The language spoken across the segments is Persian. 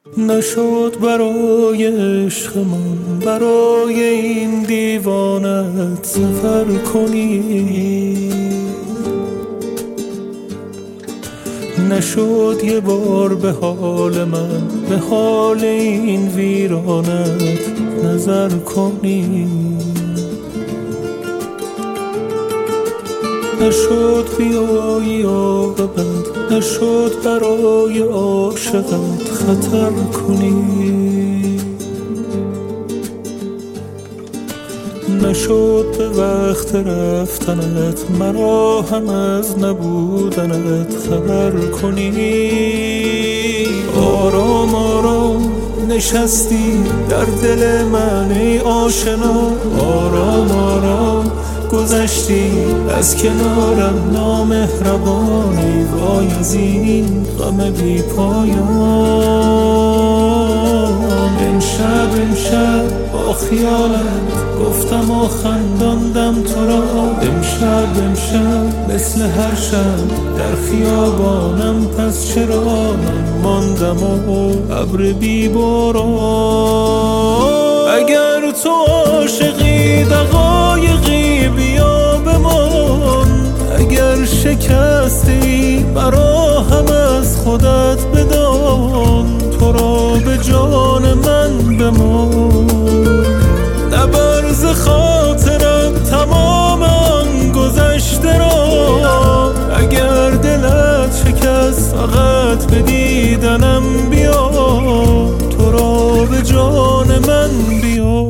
نشد برای عشق من برای این دیوانت سفر کنی، نشد یه بار به حال من به حال این ویرانت نظر کنی، نشد بیایی عاقبت، نشد برای عاشقت خطر کنی، نشد به وقت رفتنت مرا هم از نبودنت خبر کنی. آرام آرام نشستی در دل من ای آشنا، آرام آرام گذشتی از کنارم نامهربانی، وای از این غم بی پایان. امشب با خیالت گفتم و خنداندم تو را، امشب مثل هر شب در خیابانم، پس چرا من ماندم و ابر بی باران. اگر تو عاشقی دقایقی بیا بمان، اگر شکستی برا هم از خودت بدان، تو را به جان من بمان. نبر ز خاطرم تمام آن گذشته را، اگر دلت شکست فقط به دیدنم بیا، تو را به جان من بیا.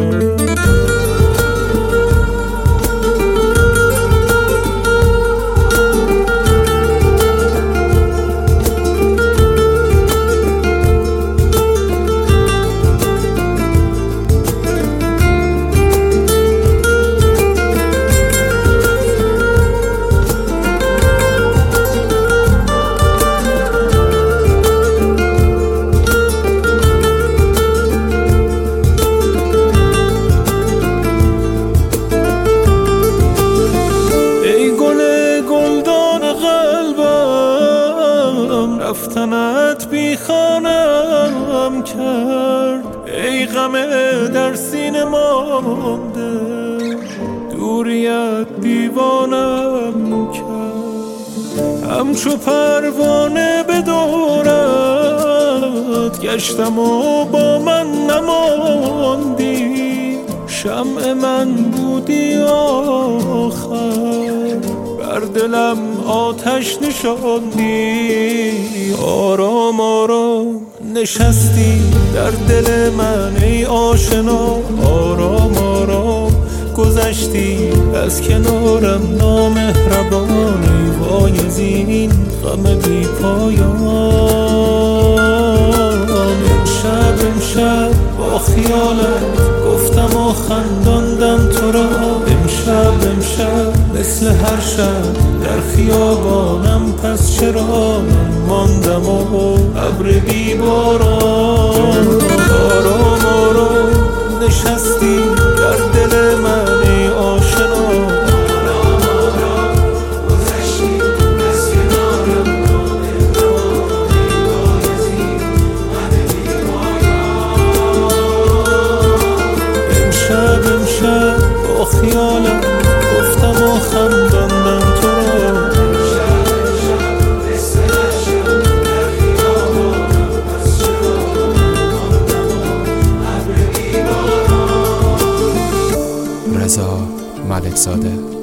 رفتنت بی خانم کرد، ای غم در سینه مانده، دوریت دیوانم کرد. همچو پروانه به دورت گشتم و با من نماندی، شمع من بودی آخر، بر دلم آتش نشاندی. آرام آرام نشستی در دل من ای آشنا، آرام آرام گذشتی از کنارم نامهربانی، وای از این غم بی پایان. امشب با خیالت گفتم و خنداندم تو را، امشب مثل هر شب در خیابانم، پس چرا من ماندم و ابر بی باران. آرام آرام نشستی در دل من ای آشنا، آرام آرام گذشتی از کنارم نامهربانی، وای از این غم بی پایان. امشب با خیالم گفتم و خنداندم تو را، رضا ملکزاده.